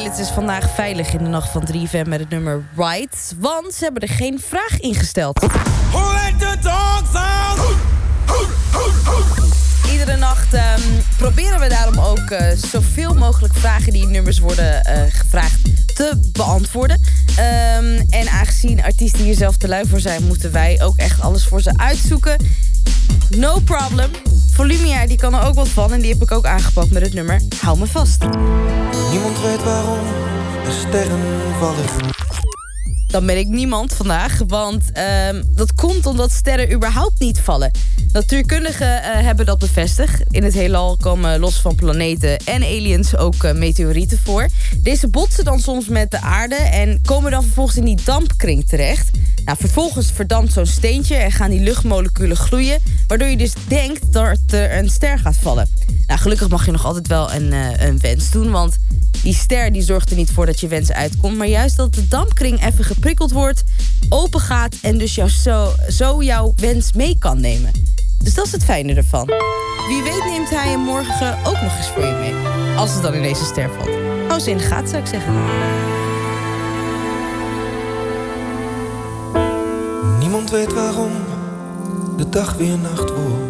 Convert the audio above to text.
Davids is vandaag veilig in de nacht van 3FM met het nummer Right. Want ze hebben er geen vraag ingesteld. Who let the dogs out? Iedere nacht proberen we daarom ook zoveel mogelijk vragen die in nummers worden gevraagd te beantwoorden. En aangezien artiesten hier zelf te lui voor zijn, moeten wij ook echt alles voor ze uitzoeken. No problem. Volumia, die kan er ook wat van en die heb ik ook aangepakt met het nummer Hou me vast. Niemand weet waarom de sterren vallen. Dan ben ik niemand vandaag, want dat komt omdat sterren überhaupt niet vallen. Natuurkundigen hebben dat bevestigd. In het heelal komen los van planeten en aliens ook meteorieten voor. Deze botsen dan soms met de aarde en komen dan vervolgens in die dampkring terecht. Nou, vervolgens verdampt zo'n steentje en gaan die luchtmoleculen gloeien, waardoor je dus denkt dat er een ster gaat vallen. Nou, gelukkig mag je nog altijd wel een wens doen, want die ster die zorgt er niet voor dat je wens uitkomt, maar juist dat de dampkring even geprikkeld wordt, open gaat en dus zo jouw wens mee kan nemen. Dus dat is het fijne ervan. Wie weet neemt hij hem morgen ook nog eens voor je mee. Als het dan in deze ster valt. Hou ze in de gaten, zou ik zeggen. Niemand weet waarom de dag weer nacht wordt.